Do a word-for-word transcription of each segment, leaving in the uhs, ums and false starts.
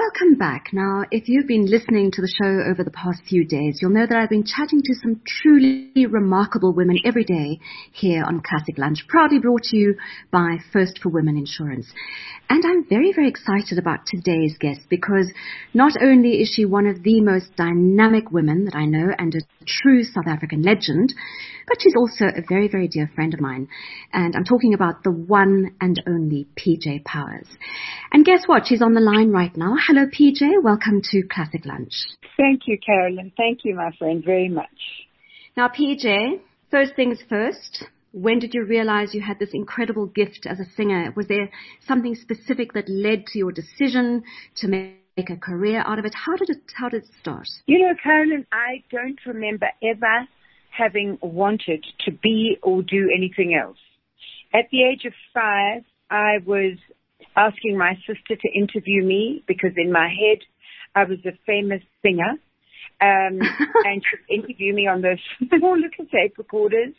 Welcome back. Now, if you've been listening to the show over the past few days, you'll know that I've been chatting to some truly remarkable women every day here on Classic Lunch, proudly brought to you by First for Women Insurance. And I'm very, very excited about today's guest because not only is she one of the most dynamic women that I know and a true South African legend, but she's also a very, very dear friend of mine. And I'm talking about the one and only P J Powers. And guess what? She's on the line right now. Hello, P J. Welcome to Classic Lunch. Thank you, Carolyn. Thank you, my friend, very much. Now, P J, first things first, when did you realize you had this incredible gift as a singer? Was there something specific that led to your decision to make a career out of it? How did it, how did it start? You know, Carolyn, I don't remember ever having wanted to be or do anything else. At the age of five, I was asking my sister to interview me because in my head I was a famous singer, um, and she would interview me on those small little tape recorders.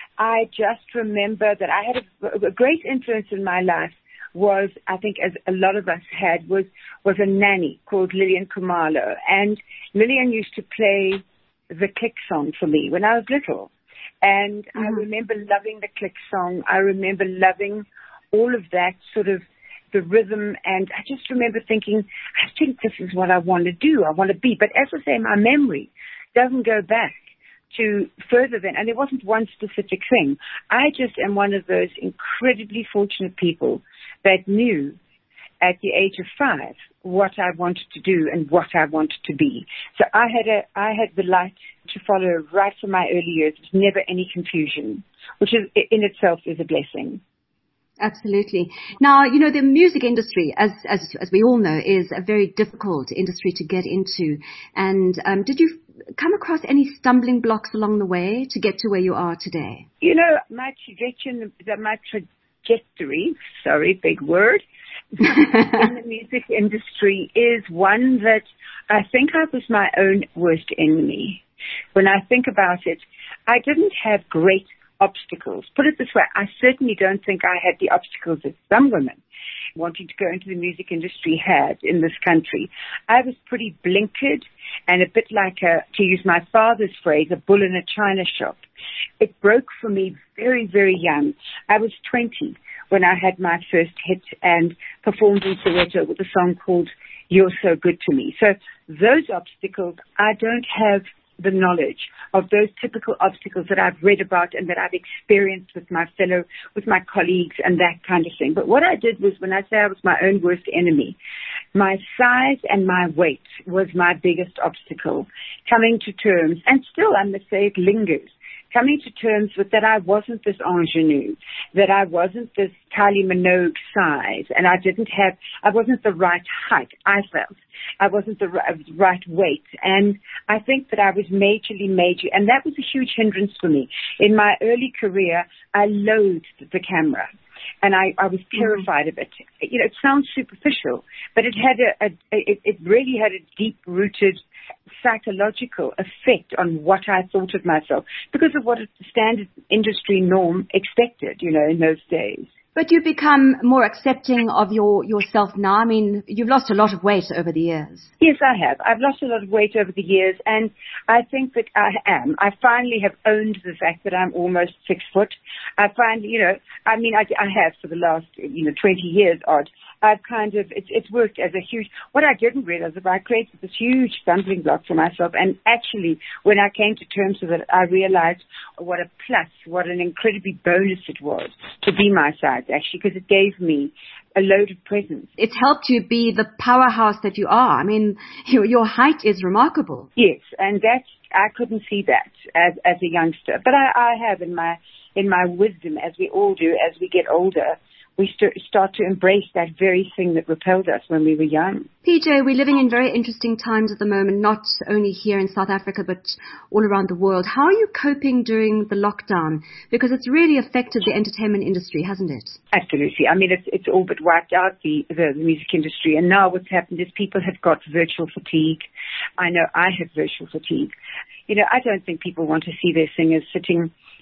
I just remember that I had a, a great influence in my life was, I think as a lot of us had, was, was a nanny called Lillian Khumalo. And Lillian used to play the Click song for me when I was little. And mm-hmm. I remember loving the Click song. I remember loving all of that sort of the rhythm. And I just remember thinking, I think this is what I want to do. I want to be. But as I say, my memory doesn't go back to further than, and there wasn't one specific thing. I just am one of those incredibly fortunate people that knew at the age of five what I wanted to do and what I wanted to be. So I had a, I had the light to follow right from my early years. There's never any confusion, which is in itself is a blessing. Absolutely. Now, you know, the music industry, as as as we all know, is a very difficult industry to get into. And um, did you come across any stumbling blocks along the way to get to where you are today? You know, my trajectory, my trajectory, sorry, big word, in the music industry is one that I think I was my own worst enemy. When I think about it, I didn't have great obstacles. Put it this way, I certainly don't think I had the obstacles that some women wanting to go into the music industry had in this country. I was pretty blinkered and a bit like, a, to use my father's phrase, a bull in a china shop. It broke for me very, very young. I was twenty when I had my first hit and performed in Soweto with a song called You're So Good to Me. So those obstacles, I don't have the knowledge of those typical obstacles that I've read about and that I've experienced with my fellow, with my colleagues and that kind of thing. But what I did was, when I say I was my own worst enemy, my size and my weight was my biggest obstacle. Coming to terms, and still I must say it lingers, coming to terms with that I wasn't this ingenue, that I wasn't this Kylie Minogue size, and I didn't have, I wasn't the right height, I felt. I wasn't the right weight. And I think that I was majorly major, and that was a huge hindrance for me. In my early career, I loathed the camera. And I, I was terrified mm-hmm. of it. You know, it sounds superficial, but it had a, a it, it really had a deep-rooted psychological effect on what I thought of myself because of what a standard industry norm expected, you know, in those days. But you've become more accepting of your yourself now. I mean, you've lost a lot of weight over the years. Yes, I have. I've lost a lot of weight over the years, and I think that I am. I finally have owned the fact that I'm almost six foot. I finally, you know, I mean, I, I have for the last, you know, twenty years odd. I've kind of, it's, it's worked as a huge, what I didn't realize is I created this huge stumbling block for myself. And actually, when I came to terms with it, I realized what a plus, what an incredibly bonus it was to be my size, actually, because it gave me a load of presence. It's helped you be the powerhouse that you are. I mean, your, your height is remarkable. Yes, and that's, I couldn't see that as, as a youngster. But I, I have in my, in my wisdom, as we all do, as we get older, we st- start to embrace that very thing that repelled us when we were young. P J, we're living in very interesting times at the moment, not only here in South Africa, but all around the world. How are you coping during the lockdown? Because it's really affected the entertainment industry, hasn't it? Absolutely. I mean, it's, it's all but wiped out the, the, the music industry. And now what's happened is people have got virtual fatigue. I know I have virtual fatigue. You know, I don't think people want to see their singers sitting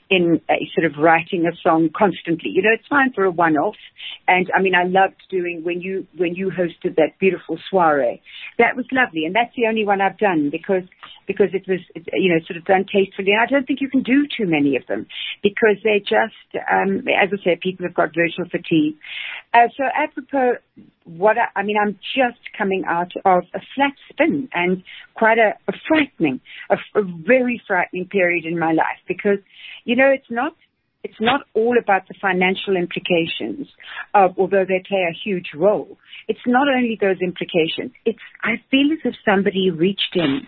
in uh, sort of writing a song constantly. You know, it's fine for a one-off. And I mean, I loved doing when you, when you hosted that beautiful soiree. That was lovely. And that's the only one I've done because, because it was, you know, sort of done tastefully. And I don't think you can do too many of them because they just, um, as I say, people have got virtual fatigue. Uh, so apropos, what I, I mean, I'm just coming out of a flat spin and quite a, a frightening, a, a very frightening period in my life because, you know, it's not, it's not all about the financial implications of, although they play a huge role. It's not only those implications. It's, I feel as if somebody reached in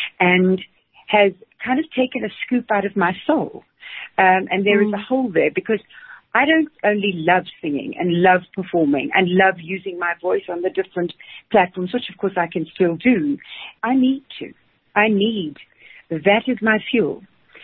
and has kind of taken a scoop out of my soul. Um, and there mm. is a hole there because I don't only love singing and love performing and love using my voice on the different platforms, which of course I can still do. I need to. I need. That is my fuel.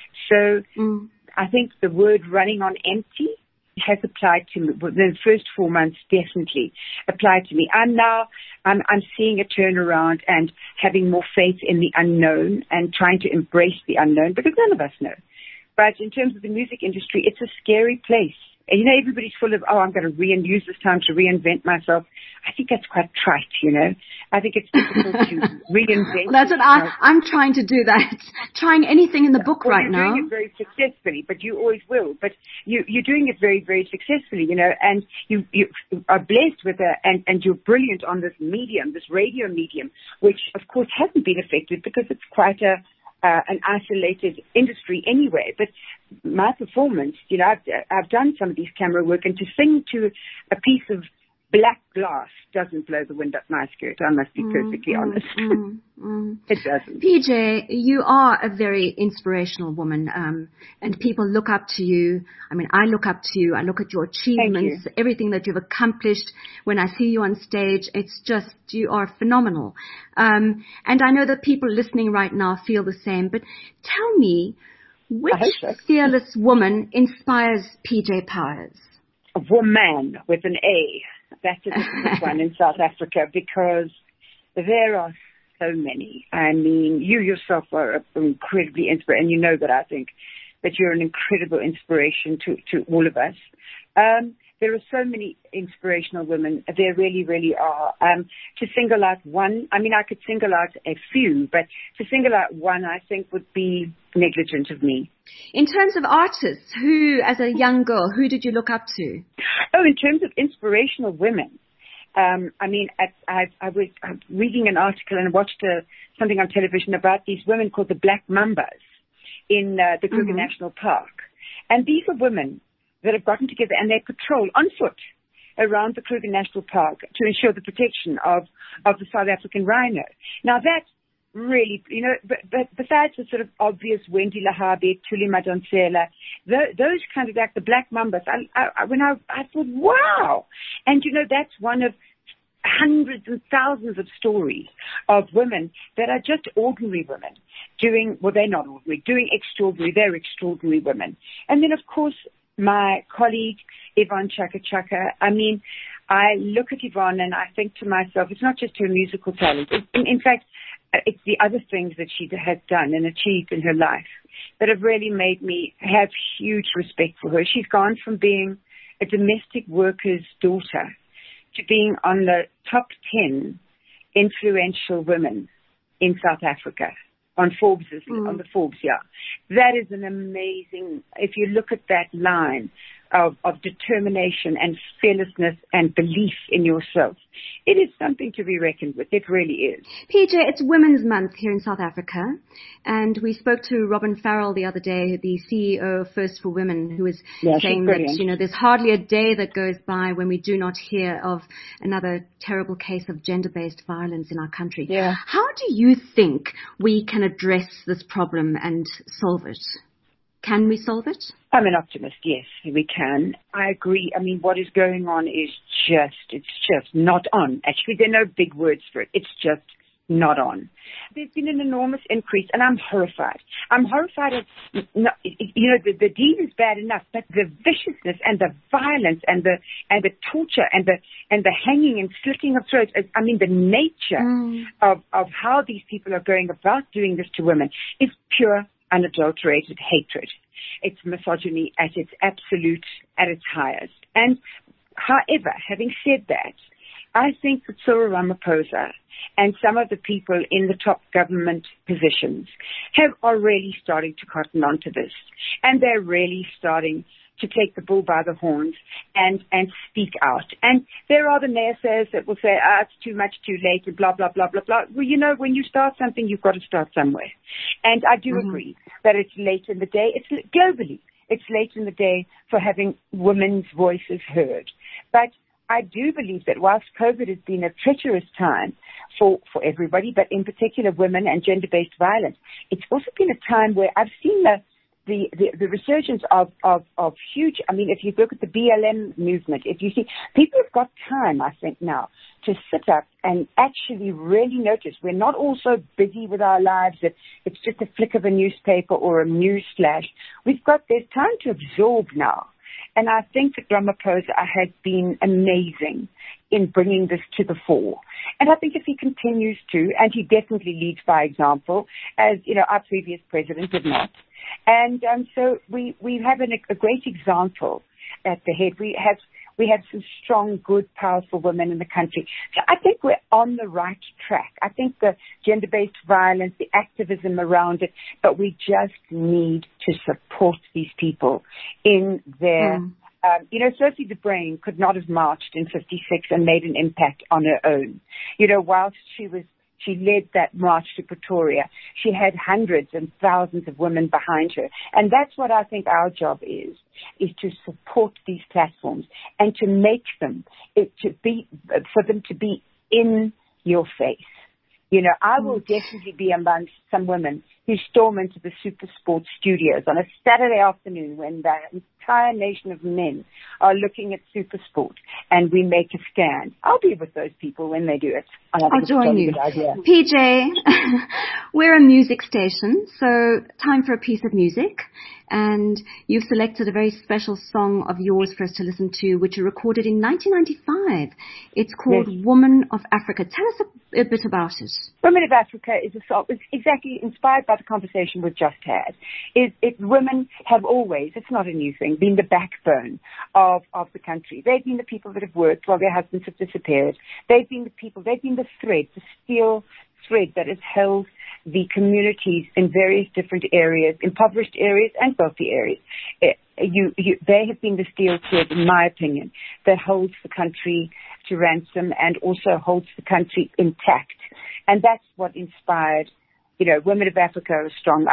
So mm. I think the word running on empty has applied to me. The first four months definitely applied to me. I'm now, I'm, I'm seeing a turnaround and having more faith in the unknown and trying to embrace the unknown because none of us know. But in terms of the music industry, it's a scary place. And, you know, everybody's full of, oh, I'm going to re- use this time to reinvent myself. I think that's quite trite, you know. I think it's difficult to reinvent. Well, that's what I, I'm trying to do that. Trying anything in the book well, right you're now. You're doing it very successfully, but you always will. But you, you're doing it very, very successfully, you know, and you, you are blessed with a, and, and you're brilliant on this medium, this radio medium, which, of course, hasn't been affected because it's quite a, Uh, an isolated industry anyway. But my performance, you know, I've, I've done some of these camera work, and to sing to a piece of black glass doesn't blow the wind up my skirt. I must be mm, perfectly mm, honest. Mm, mm. It doesn't. P J, you are a very inspirational woman, um, and people look up to you. I mean, I look up to you. I look at your achievements, you. everything that you've accomplished. When I see you on stage, it's just, you are phenomenal. Um, and I know that people listening right now feel the same, but tell me, which so. fearless woman inspires P J Powers? A woman with an A. That's a difficult one in South Africa because there are so many. I mean, you yourself are incredibly inspiring, and you know that I think that you're an incredible inspiration to, to all of us. Um, there are so many inspirational women. There really, really are. Um, to single out one, I mean, I could single out a few, but to single out one, I think would be negligent of me. In terms of artists, who, as a young girl, who did you look up to? Oh, in terms of inspirational women, um, I mean, I, I, I was I'm reading an article and watched a, something on television about these women called the Black Mambas in uh, the Kruger mm-hmm. National Park. And these are women that have gotten together and they patrol on foot around the Kruger National Park to ensure the protection of, of the South African rhino. Now, that really, you know, but, but besides the sort of obvious Wendy Lahabe, Thuli Madonsela, the, those kind of, like the Black Mambas, I, I, when I, I thought, wow. And, you know, that's one of hundreds and thousands of stories of women that are just ordinary women doing, well, they're not ordinary, doing extraordinary, they're extraordinary women. And then, of course, my colleague, Yvonne Chaka Chaka, I mean, I look at Yvonne and I think to myself, it's not just her musical talent. In, in fact, it's the other things that she has done and achieved in her life that have really made me have huge respect for her. She's gone from being a domestic worker's daughter to being on the top ten influential women in South Africa on Forbes, mm. on the Forbes, yeah. That is an amazing, if you look at that line of, of determination and fearlessness and belief in yourself, it is something to be reckoned with. It really is. P J, it's Women's Month here in South Africa, and we spoke to Robin Farrell the other day, the C E O of First for Women, who was yeah, saying that, you know, there's hardly a day that goes by when we do not hear of another terrible case of gender-based violence in our country. Yeah. How do you think we can address this problem and solve it? Can we solve it? I'm an optimist, yes, we can. I agree. I mean, what is going on is just, it's just not on. Actually, there are no big words for it. It's just not on. There's been an enormous increase, and I'm horrified. I'm horrified at, you know, the, the deed is bad enough, but the viciousness and the violence and the and the torture and the and the hanging and slitting of throats. I mean, the nature mm. of of how these people are going about doing this to women is pure, unadulterated hatred. It's misogyny at its absolute, at its highest. And however, having said that, I think that Cyril Ramaphosa and some of the people in the top government positions have are really starting to cotton on to this. And they're really starting to take the bull by the horns and, and speak out. And there are the naysayers that will say, ah, it's too much, too late, and blah, blah, blah, blah, blah. Well, you know, when you start something, you've got to start somewhere. And I do mm-hmm. agree that it's late in the day. It's globally, it's late in the day for having women's voices heard. But I do believe that whilst COVID has been a treacherous time for, for everybody, but in particular women and gender-based violence, it's also been a time where I've seen the The, the, the resurgence of, of, of huge, I mean, if you look at the B L M movement, if you see, people have got time, I think, now to sit up and actually really notice. We're not all so busy with our lives that it's just a flick of a newspaper or a news flash. We've got, there's time to absorb now. And I think that Ramaphosa has been amazing in bringing this to the fore. And I think if he continues to, and he definitely leads by example, as, you know, our previous president did not. And um, so we, we have an, a great example at the head. We have, we have some strong, good, powerful women in the country. So I think we're on the right track. I think the gender-based violence, the activism around it, but we just need to support these people in their... Mm. Um, you know, Sophie de Bruyn could not have marched in fifty-six and made an impact on her own. You know, whilst she was, she led that march to Pretoria, she had hundreds and thousands of women behind her. And that's what I think our job is, is to support these platforms and to make them, it, to be, for them to be in your face. You know, I will definitely be amongst some women who storm into the Super Sport studios on a Saturday afternoon when the entire nation of men are looking at Super Sport and we make a stand. I'll be with those people when they do it. I'll join you. P J, we're a music station, so time for a piece of music. And you've selected a very special song of yours for us to listen to, which you recorded in nineteen ninety-five. It's called yes. Woman of Africa. Tell us a, a bit about it. Woman of Africa is a song, it's exactly inspired by the conversation we've just had. It, it, women have always, it's not a new thing, been the backbone of, of the country. They've been the people that have worked while their husbands have disappeared. They've been the people, they've been the thread, the steel thread that has held the communities in various different areas, impoverished areas and wealthy areas. It, you, you, they have been the steel thread, in my opinion, that holds the country to ransom and also holds the country intact. And that's what inspired, you know, Women of Africa are strong.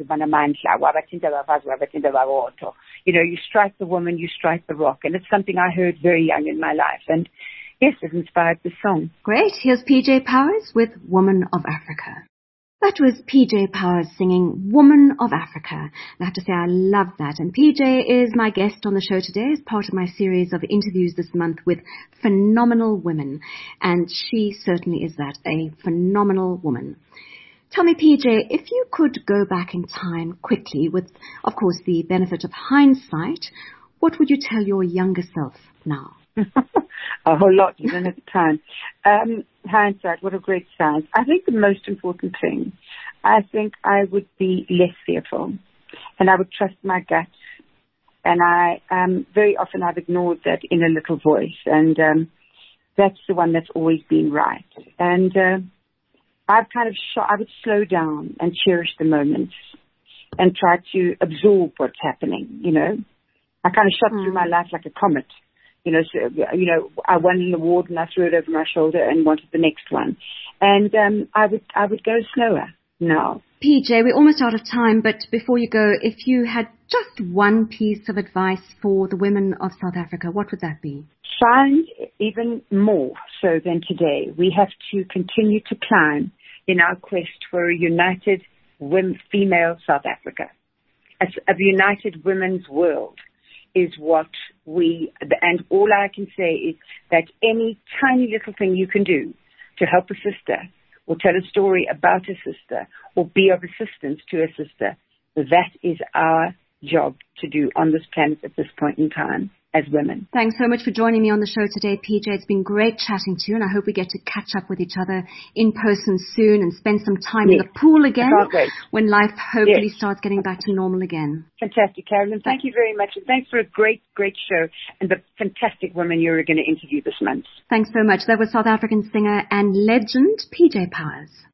You know, you strike the woman, you strike the rock. And it's something I heard very young in my life. And yes, it inspired the song. Great. Here's P J Powers with Woman of Africa. That was P J Powers singing Woman of Africa. I have to say I love that. And P J is my guest on the show today as part of my series of interviews this month with phenomenal women. And she certainly is that, a phenomenal woman. Tell me, P J, if you could go back in time quickly with, of course, the benefit of hindsight, what would you tell your younger self now? A whole lot, you don't have time. Um, hindsight, what a great science. I think the most important thing, I think I would be less fearful and I would trust my gut. And I, um, very often I've ignored that inner little voice, and um, that's the one that's always been right. And uh, I've kind of, sh- I would slow down and cherish the moments and try to absorb what's happening, you know. I kind of shot mm. through my life like a comet. You know, so, you know, I won an award and I threw it over my shoulder and wanted the next one. And um, I would I would go slower now. P J, we're almost out of time, but before you go, if you had just one piece of advice for the women of South Africa, what would that be? Find even more so than today. We have to continue to climb in our quest for a united women, female South Africa, a, a united women's world. Is what we, and all I can say is that any tiny little thing you can do to help a sister or tell a story about a sister or be of assistance to a sister, that is our job to do on this planet at this point in time. as women. Thanks so much for joining me on the show today, P J. It's been great chatting to you, and I hope we get to catch up with each other in person soon and spend some time yes. in the pool again when life hopefully yes. starts getting back to normal again. Fantastic, Carolyn. Thank you very much. And thanks for a great, great show and the fantastic women you're going to interview this month. Thanks so much. That was South African singer and legend P J Powers.